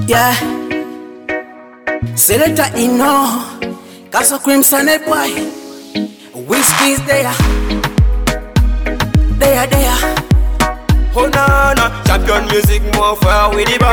Yeah. Selector Ino, Castle Crimson boy. Whiskey's there. Oh no, no, champion music more far with the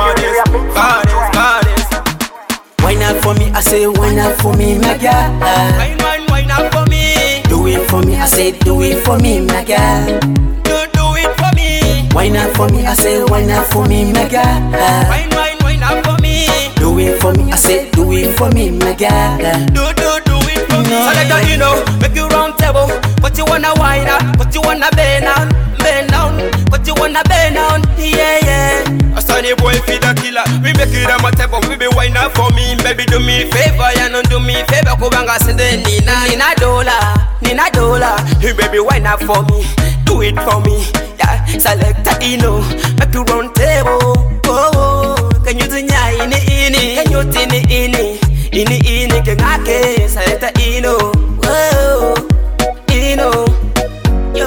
bodies. Why not for me? I say why not for me, my girl. Why not for me? Do it for me, I say do it for me, my girl. Do it for me. Why not for me? I say why not for me, my girl. Why not for me? Do it for me, I say do it for me, my girl. Do it for me. Selector Ino, make you round table. What you wanna wine out? What you wanna bend down? What you wanna bend down? Yeah. A sunny boy feed a killer. We make it a table. We be wine out for me. Baby do me favor, you don't do me favor. Kubanga sende Nina dollar. Hey baby wine out for me. Do it for me. Yeah. Selector Ino, make you round table. Oh. Can you do ini? Can you ini? Can I get Selector Ino? Whoa, Ino. Yo.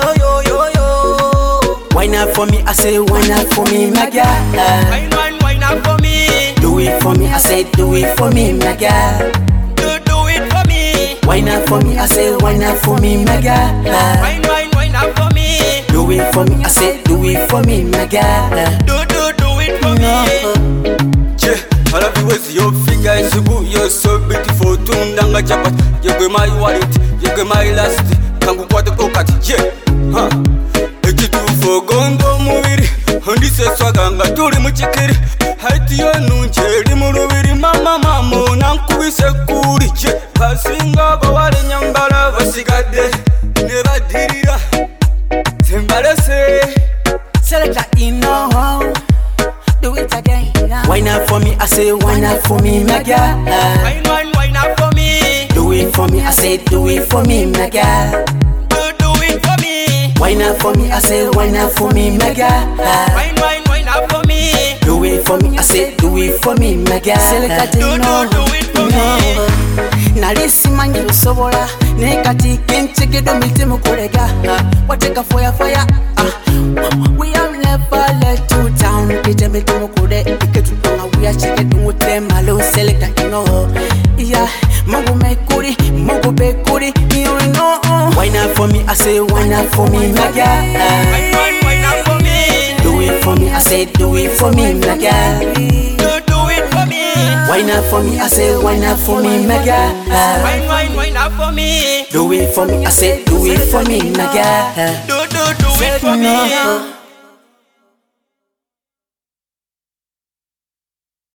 Why not for me? I say why not for me, my girl. Why not for me? Do it for me, I say do it for me, my girl. Do it for me. Why not for me? I say why not for me, my girl. Why not for me? Do it for me, I say do it for me, my girl. Do it for me. I love you with your figure is so good, you're so beautiful. Tundanga chapat, you're my wallet, you're my last. Kangu kwate kokati, yeah. Ekitu fogondo mubiri, hondi se swaganga turi muchikiri. Haiti yo nuncheri murubiri, mama nankubise kuri, yeah. Basinga bawale nyambala basigade, nebadirira zembalese. Selector Ino, do it again. Why not for me? I say why not for me, my girl. Why not for me? Do it for me, I say do it for me, my girl. Do it for me. Why not for me? I say why not for me, my girl. Why not for me? Do it for me, I say do it for me, my girl. Selector Ino, do it for me. Nalisi mangi usobola, nekati kinchikido mitimu kulega. Wateka fire. We have never let you down. Ije mitimu kule, iketutonga we are checking utema lo Selector Ino. Yeah, Mungu bekuri, you know. Why not for me? I say why not for me, my girl. Why not for me? Do it for me, I say do it for me, my girl. Do it for me. Why not for me? I say why not for me, my girl. Why not for me? Do it for me, I say do it for me, my girl. Do it for me.